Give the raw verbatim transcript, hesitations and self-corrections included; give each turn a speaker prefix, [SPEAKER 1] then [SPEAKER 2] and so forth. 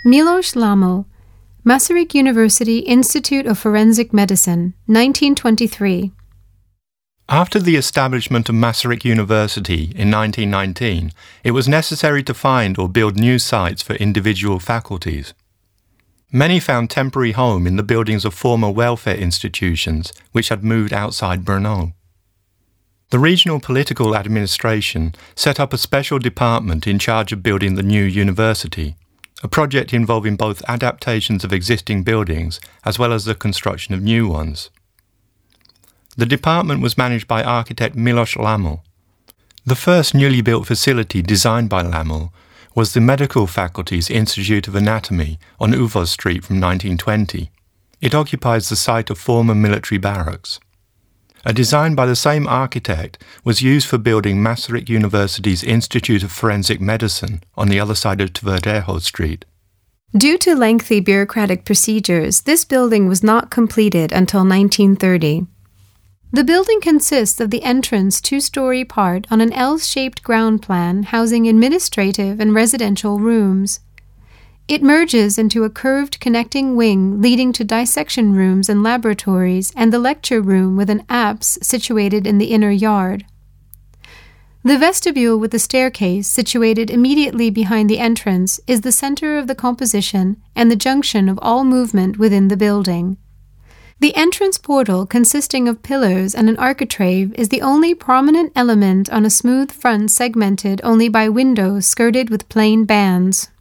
[SPEAKER 1] Miloš Lamu, Masaryk University Institute of Forensic Medicine, nineteen twenty-three.
[SPEAKER 2] After the establishment of Masaryk University in nineteen nineteen, it was necessary to find or build new sites for individual faculties. Many found temporary home in the buildings of former welfare institutions which had moved outside Brno. The regional political administration set up a special department in charge of building the new university, a project involving both adaptations of existing buildings as well as the construction of new ones. The department was managed by architect Miloš Lamu. The first newly built facility designed by Lamu was the Medical Faculty's Institute of Anatomy on Uvoz Street from nineteen twenty. It occupies the site of former military barracks. A design by the same architect was used for building Masaryk University's Institute of Forensic Medicine on the other side of Tvrdeho Street.
[SPEAKER 1] Due to lengthy bureaucratic procedures, this building was not completed until nineteen thirty. The building consists of the entrance two-story part on an L-shaped ground plan housing administrative and residential rooms. It merges into a curved connecting wing leading to dissection rooms and laboratories and the lecture room with an apse situated in the inner yard. The vestibule with the staircase situated immediately behind the entrance is the center of the composition and the junction of all movement within the building. The entrance portal, consisting of pillars and an architrave, is the only prominent element on a smooth front segmented only by windows skirted with plain bands.